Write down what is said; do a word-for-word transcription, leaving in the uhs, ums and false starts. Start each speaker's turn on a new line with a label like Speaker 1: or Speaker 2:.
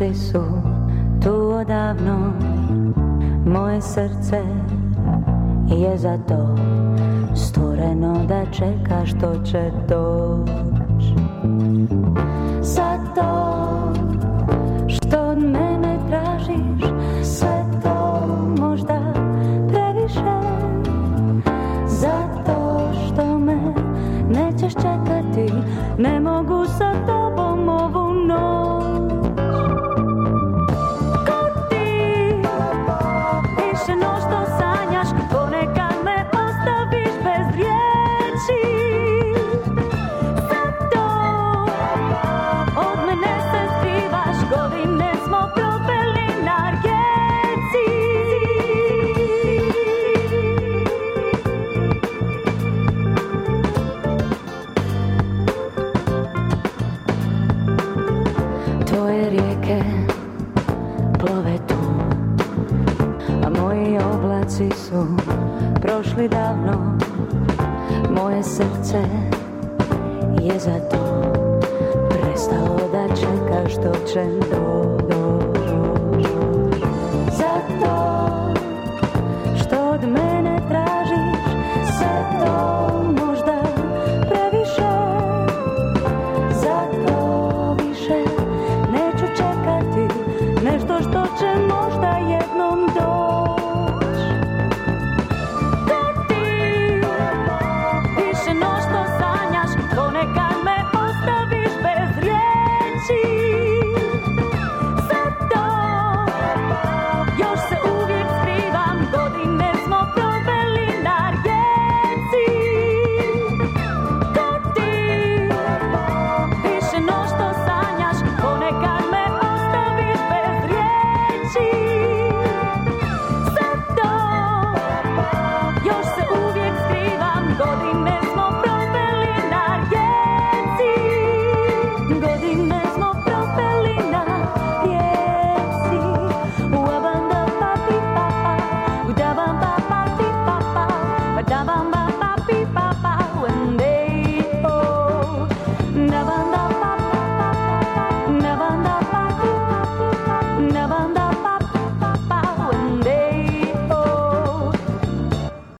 Speaker 1: oblaci su tu odavno, moje srce je za to stvoreno da čeka što će doć. Za to što od mene tražiš, sve to možda previše. Zato što me nećeš čekati, ne mogu sa tobom ovu noć. Ko ti, više no što sanjaš, ponekad me ostaviš bez riječi. Zato od mene se skrivaš, godine smo proveli na rijeci. Tvoje rijeke plove tu, a moji oblaci su prošli davno. Moje srce je za to prestalo da čeka što će doći.